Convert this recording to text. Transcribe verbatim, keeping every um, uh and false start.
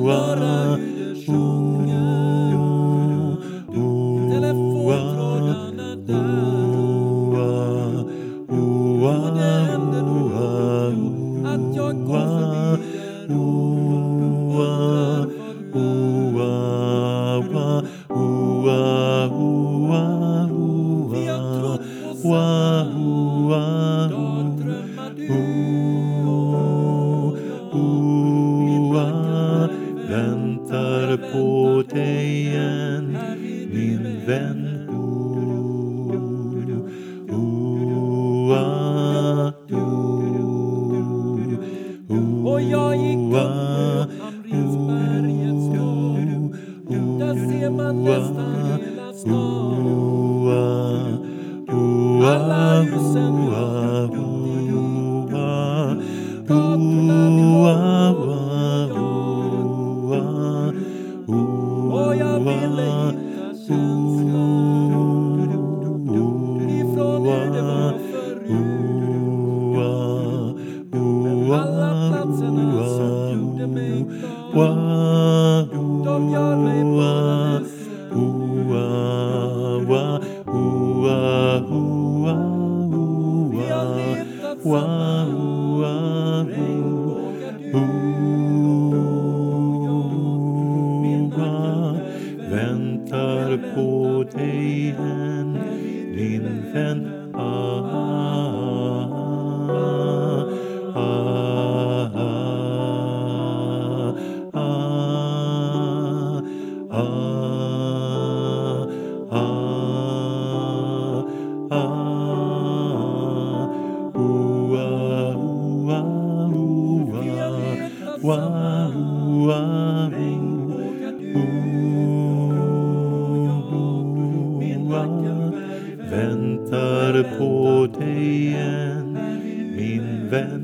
bara hur det sjunger. Telefontråden är där. Och det händer nog att jag går förbi där och undrar varför. Vi har trott på samma dagdrömmar du och jag. Väntar på dig igen, min vän. Och jag gick upp på Hamrinsbergets topp. Där ser man nästan hela stan. Alla husen runt ihop. Gatorna vid torget. Och jag ville hitta känslan ifrån hur det var förut. Alla platserna som gjorde mig glad, de gör mig på vi har letat samman, nej vågar du. Väntar på dig igen, min vän. Väntar på dig igen, min vän.